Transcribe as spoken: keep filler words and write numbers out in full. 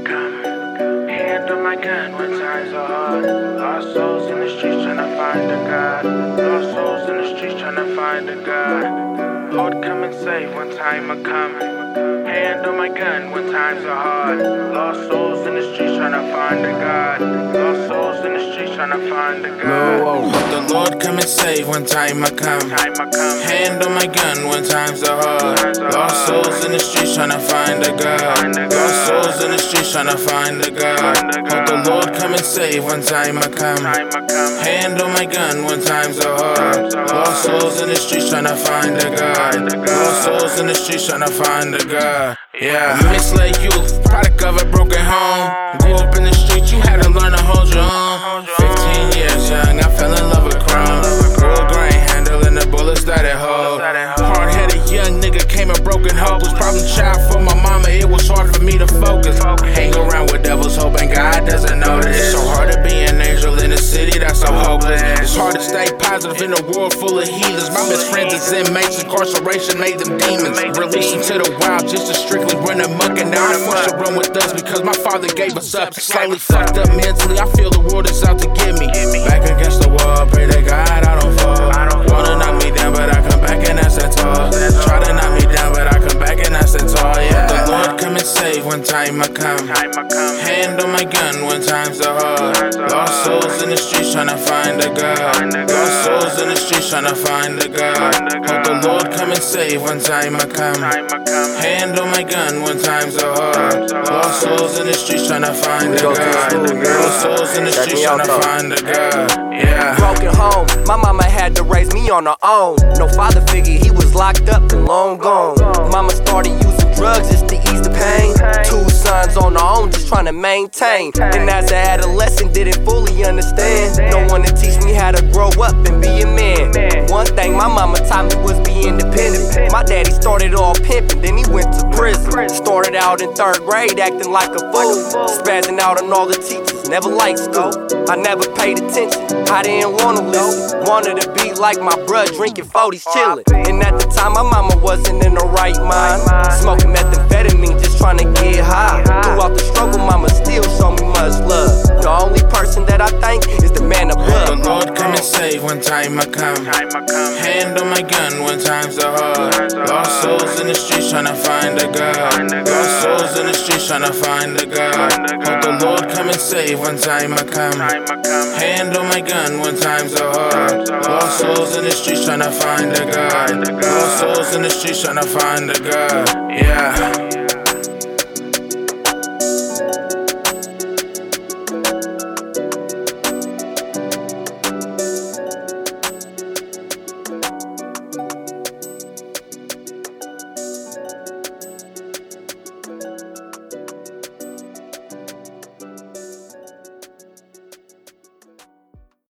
come. Hand on my gun when times are hard. Lost souls in the streets trying to find a God. Lost souls in the streets trying to find a God. Lord, come and save when time I come. Hand on my gun when times are hard. Lost souls in the streets trying to find a God. Lost souls in the streets trying to find a God. Let the Lord come and save when time I come. Hand on my gun when times are hard. Lost souls in the streets trying to find a God. Lost souls in the streets trying to find a God. Let the Lord come and save when time I come. Hand on my gun when times are hard. Lost souls in the streets trying to find a God. Lost souls in the streets trying to find a God. Yeah, misled youth, product of a broken home. Grew up in the streets, you had to learn to hold your own. Fifteen years young, I fell in love with chrome. Real grain handling the bullets that it hold. Hard-headed young nigga came a broken hopeless. Problem child for my mama, it was hard for me to focus. Hang around with devils hoping God doesn't notice. It's so hard to be an angel in a city that's so hopeless. It's hard to stay positive in a world full of heathens. My best friends is inmates, incarceration made them demons. Release them to the wild just to strictly run amok. And now I'm forced to run with us because my father gave us up. Slightly fucked up mentally, I feel the world is out to get me. Back against the wall, pray to God I don't fall. Wanna knock me down but I come back and I stand tall. Try to knock me down but I come back and I stand tall, yeah. The Lord come and save when time I come. Hand on my gun when times are hard. Lost souls in the streets trying to find a God. Lost souls in the streets trying to find a God. Hope the Lord come and save when time I come. Hand on my gun when times are hard. Lost souls in the streets trying to find a God. Lost souls in the streets trying to find a God. Yeah. Broken home, my mama had to raise me on her own. No father figure, he was locked up and long gone. Mama started using drugs just to ease the pain. Two sons on her own, just trying to maintain. And as an adolescent, didn't fully understand. No one to teach me how to grow up and be a man. One thing my mama taught me was be independent. My daddy started all pimping, then he went to prison. Started out in third grade acting like a fool, spazzing out on all the teachers, never liked school. I never paid attention, I didn't wanna listen. Wanted to be like my bruh, drinking forties, chillin'. And at the time my mama wasn't in the right mind, smoking methamphetamine, just trying to get high. Throughout the struggle, mama still showed me much love. The only person that I thank is the man above. The Lord come and save when time I come. Hand on my gun when times are hard. Lost souls in the streets trying to find a God. Lost souls in the streets trying to find a God. Hope the Lord come and save when time I come. Hand on my gun when times are hard. Lost souls in the streets trying to find a God. Lost souls in the streets trying to find a God. Yeah.